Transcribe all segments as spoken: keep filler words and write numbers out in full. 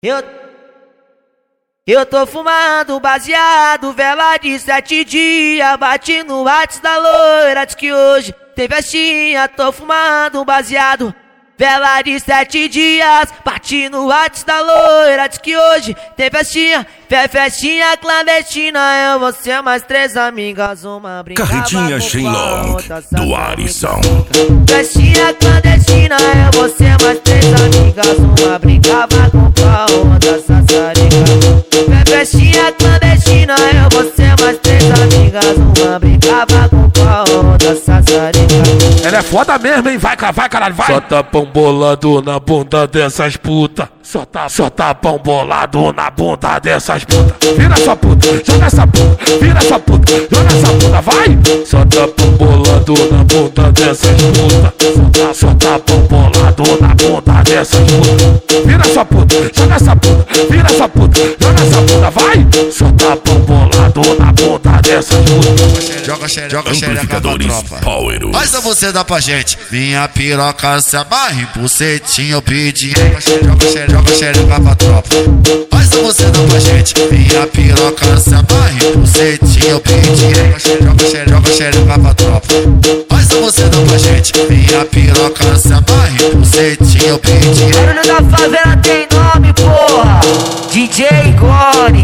Eu, eu tô fumando baseado, vela de sete dias, bati no WhatsApp da loira, diz que hoje tem festinha. Tô fumando baseado, vela de sete dias, bati no WhatsApp da loira, diz que hoje tem festinha. Fé festinha clandestina, eu, você, mais três amigas, uma brincava Carretinha com Shenlong, do Arisson. Festinha clandestina, eu, você, mais três amigas, uma brincava com qual outra sassarica. Fé festinha clandestina, eu, você, mais três amigas, uma brincava com qual outra sassarica. Ela é foda mesmo, hein? Vai, vai, caralho, vai! Só tapão bolado na bunda dessas puta. Só tá, só tapão bolado na bunda dessas puta. Vira sua puta, joga essa puta, vira sua puta, joga essa puta, vai! Só tapão bolado na bunda dessas puta. Só tá, só tapão bolado na bunda dessas puta. Vira sua puta, joga essa puta, vira sua puta, joga essa puta, vai! Só tapão bolado na bunda dessas puta. Joga xereca, joga xereca pra tropa. Power. Mas você dá pra gente. Minha piroca se amarre, bucetinho eu pedi. Joga xereca, joga xereca pra tropa. Mas você dá pra gente. Minha piroca se amarre, bucetinho eu pedi. Joga xereca, joga xereca pra tropa. Mas você dá pra gente. Minha piroca se amarre, bucetinho eu pedi. Barulho da favela tem nome, porra. D J Gone.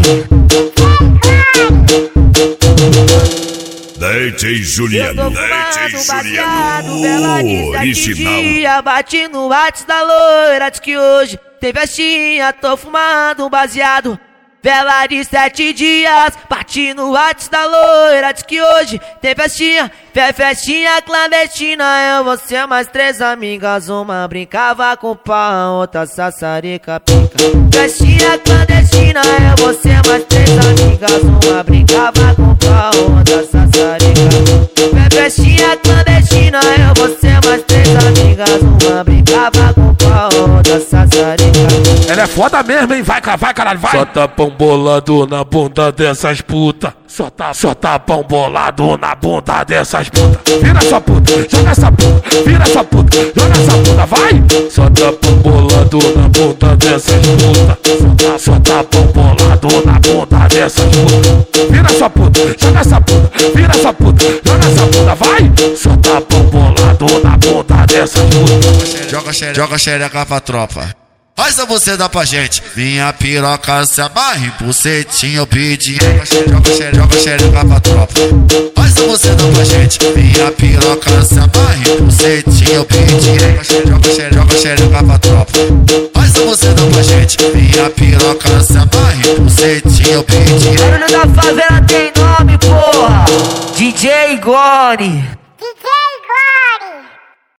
D J Juliano, D J Juliano, vela de sete dias, bati no WhatsApp da loira, diz que hoje tem festinha. Tô fumando baseado, vela de sete dias, bati no WhatsApp da loira, diz que hoje tem festinha. Fé festinha clandestina, eu, você, mais três amigas, uma brincava com pau, outra sassarica pica. Festinha clandestina, eu, você, mais três amigas, uma brincava com pau, outra sassarica. Fé festinha clandestina, eu, você, mais três amigas, uma brincava com pau, outra sassarica. Ela é foda mesmo, hein? Vai, vai, caralho, vai! Só tapão bolado na bunda dessas puta. Só tá, só tapão bolado na bunda dessas puta. Vira sua puta, joga essa puta, vira sua puta, joga essa puta, vai! Só tapão bolado na bunda dessas puta. Só tá, só tapão bolado na bunda dessas puta. Vira sua puta, joga essa puta, vira sua puta, joga essa puta, vai! Só tapão bolado na bunda dessas puta. Joga xereca, joga xereca pra tropa. Mas você dá pra gente. Minha piroca se amarre, bucetinho eu pedi. Joga xereca, joga xereca pra tropa. Mas você dá pra gente. Minha piroca se amarre, bucetinho eu pedi. Joga xereca, joga xereca pra tropa. Mas você dá pra gente. Minha piroca se amarre, bucetinho eu pedi. Barulho da favela tem nome, porra. D J Gone.